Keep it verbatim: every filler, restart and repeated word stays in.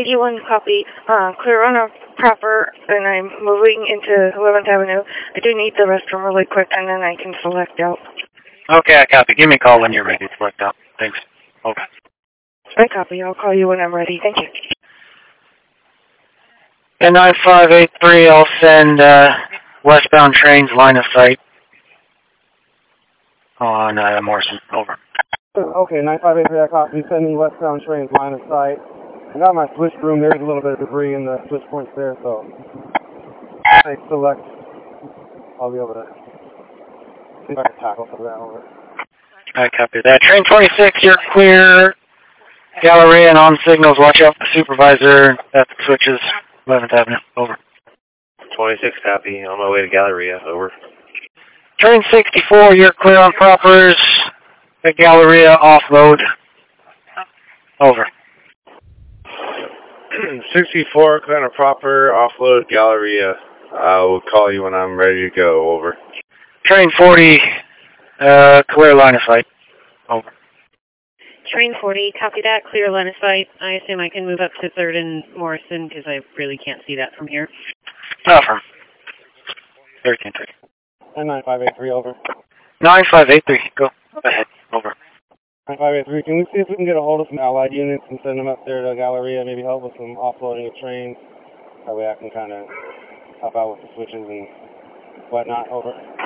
eighty-one, copy. Uh, clear on a proper, and I'm moving into eleventh Avenue. I do need the restroom really quick, and then I can select out. Okay, I copy. Give me a call when you're ready to select out. Thanks. Over. I copy. I'll call you when I'm ready. Thank you. And nine five eight three, I'll send uh, westbound trains line of sight on uh, Morrison. Over. Okay, nine five eight three, I copy. Sending westbound trains line of sight. I got my switch room. There's a little bit of debris in the switch points there, so I select. I'll be able to see if I can tackle some of that over. I copy that. Train twenty-six, you're clear. Galleria and on signals. Watch out for supervisor at the switches. eleventh Avenue. Over. twenty-six, copy. On my way to Galleria. Over. Train sixty-four, you're clear on propers. At Galleria, offload. Over. sixty-four, kind of proper, offload, Galleria. I will call you when I'm ready to go. Over. Train forty, uh, clear line of sight. Over. Train forty, copy that, clear line of sight. I assume I can move up to third and Morrison because I really can't see that from here. Over. thirteen three. And nine five eight three, over. nine five eight three, go ahead. Over. nine five eight three, can we see if we can get a hold of some allied units and send them up there to Galleria, maybe help with some offloading of trains? That way I can kind of help out with the switches and whatnot. Over.